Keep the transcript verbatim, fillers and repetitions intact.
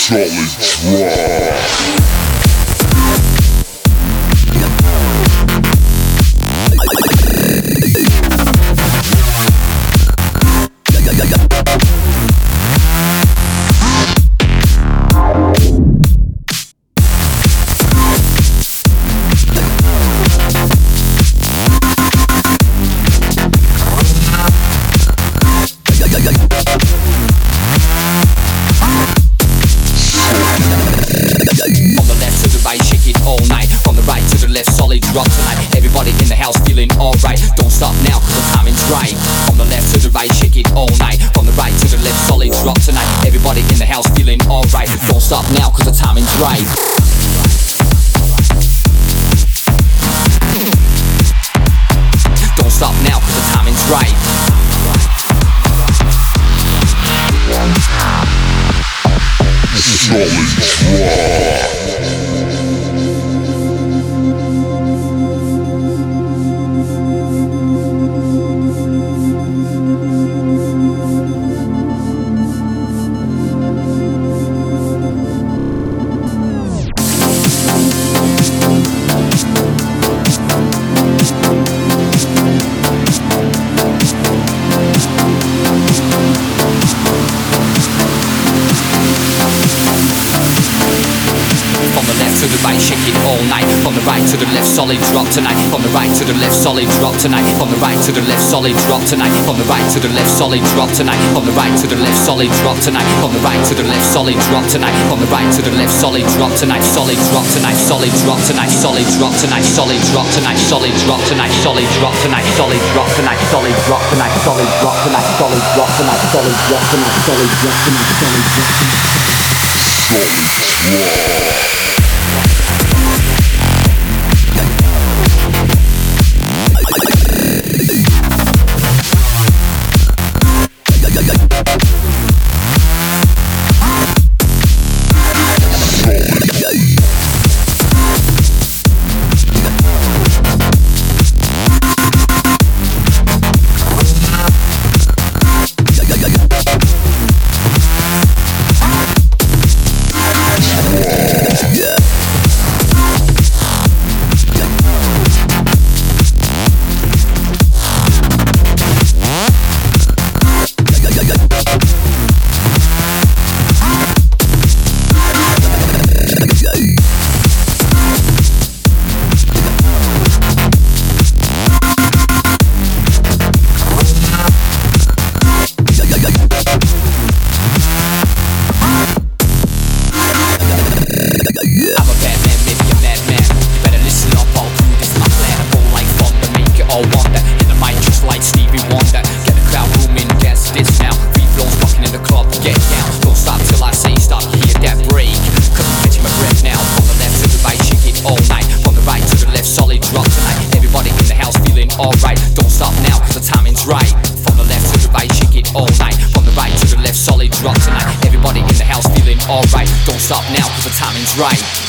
solid drop. Drop tonight, everybody in the house feeling alright. Don't stop now, cause the timing's right. From the left to the right, shake it all night. From the right to the left, solid drop tonight. Everybody in the house feeling alright. Don't stop now, cause the timing's right. Don't stop now, cause the timing's right. Solid drop. To the right, shake it all night. From the right to the left, solid drop tonight. From the right to the left, solid drop tonight. From the right to the left, solid drop tonight. From the right to the left, solid drop tonight. From the right to the left, solid drop tonight. From the right to the left, solid drop tonight. From the right to the left, solid drop tonight. Solid drop tonight. Solid drop tonight. Solid drop tonight. Solid drop tonight. Solid drop tonight. Solid drop tonight. Solid drop tonight. Solid drop tonight. Solid drop tonight. Solid drop tonight. Solid drop tonight. Solid drop tonight. Solid drop tonight. Solid drop. Alright, don't stop now cause the timing's right. From the left to the right, shake it all night. From the right to the left, solid drop tonight. Everybody in the house feeling alright. Don't stop now cause the timing's right.